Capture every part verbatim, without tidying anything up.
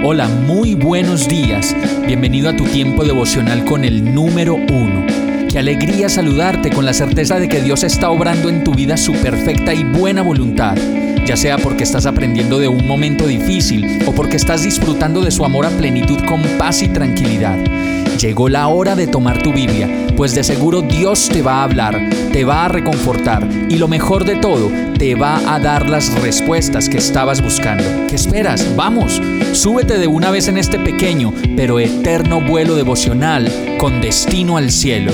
Hola, muy buenos días. Bienvenido a tu tiempo devocional con el número uno. Qué alegría saludarte con la certeza de que Dios está obrando en tu vida su perfecta y buena voluntad, ya sea porque estás aprendiendo de un momento difícil o porque estás disfrutando de su amor a plenitud con paz y tranquilidad. Llegó la hora de tomar tu Biblia, pues de seguro Dios te va a hablar, te va a reconfortar y lo mejor de todo, te va a dar las respuestas que estabas buscando. ¿Qué esperas? ¡Vamos! Súbete de una vez en este pequeño pero eterno vuelo devocional con destino al cielo.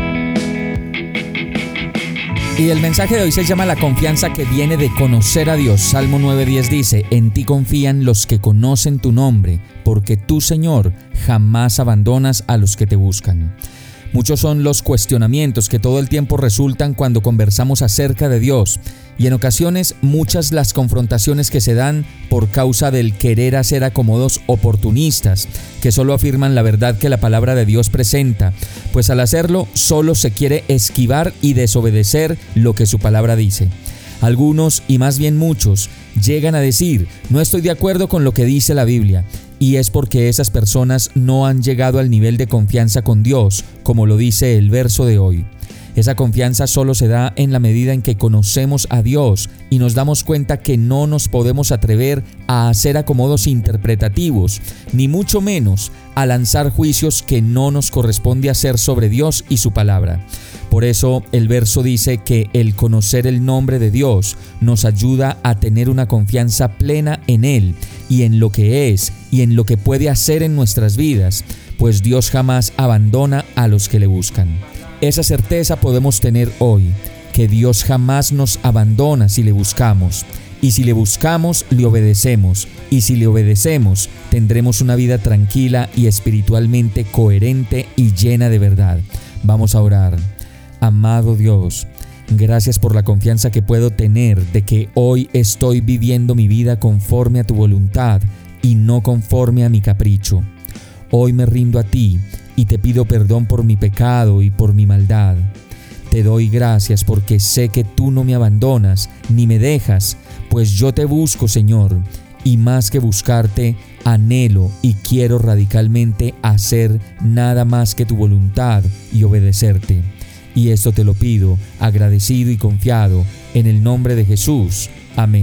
Y el mensaje de hoy se llama La confianza que viene de conocer a Dios. Salmo nueve diez dice: En ti confían los que conocen tu nombre, porque tú, Señor, jamás abandonas a los que te buscan. Muchos son los cuestionamientos que todo el tiempo resultan cuando conversamos acerca de Dios, y en ocasiones muchas las confrontaciones que se dan por causa del querer hacer acomodos oportunistas, que solo afirman la verdad que la palabra de Dios presenta, pues al hacerlo solo se quiere esquivar y desobedecer lo que su palabra dice. Algunos, y más bien muchos, llegan a decir: no estoy de acuerdo con lo que dice la Biblia, y es porque esas personas no han llegado al nivel de confianza con Dios, como lo dice el verso de hoy. Esa confianza solo se da en la medida en que conocemos a Dios y nos damos cuenta que no nos podemos atrever a hacer acomodos interpretativos, ni mucho menos a lanzar juicios que no nos corresponde hacer sobre Dios y su palabra. Por eso el verso dice que el conocer el nombre de Dios nos ayuda a tener una confianza plena en Él y en lo que es y en lo que puede hacer en nuestras vidas, pues Dios jamás abandona a los que le buscan. Esa certeza podemos tener hoy, que Dios jamás nos abandona si le buscamos, y si le buscamos, le obedecemos, y si le obedecemos, tendremos una vida tranquila y espiritualmente coherente y llena de verdad. Vamos a orar. Amado Dios, gracias por la confianza que puedo tener de que hoy estoy viviendo mi vida conforme a tu voluntad y no conforme a mi capricho. Hoy me rindo a ti y te pido perdón por mi pecado y por mi maldad. Te doy gracias porque sé que tú no me abandonas ni me dejas, pues yo te busco, Señor, y más que buscarte, anhelo y quiero radicalmente hacer nada más que tu voluntad y obedecerte. Y esto te lo pido, agradecido y confiado, en el nombre de Jesús. Amén.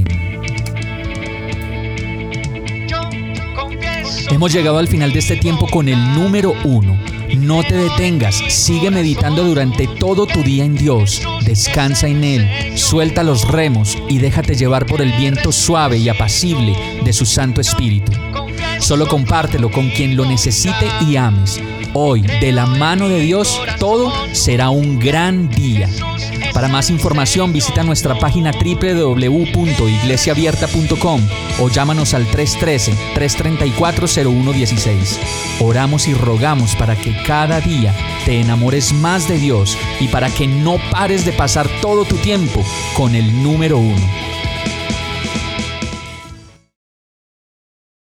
Hemos llegado al final de este tiempo con el número uno. No te detengas, sigue meditando durante todo tu día en Dios. Descansa en Él, suelta los remos y déjate llevar por el viento suave y apacible de su Santo Espíritu. Solo compártelo con quien lo necesite y ames. Hoy, de la mano de Dios, todo será un gran día. Para más información, visita nuestra página doble u doble u doble u punto iglesia abierta punto com o llámanos al tres uno tres, tres tres cuatro, cero uno uno seis. Oramos y rogamos para que cada día te enamores más de Dios y para que no pares de pasar todo tu tiempo con el número uno.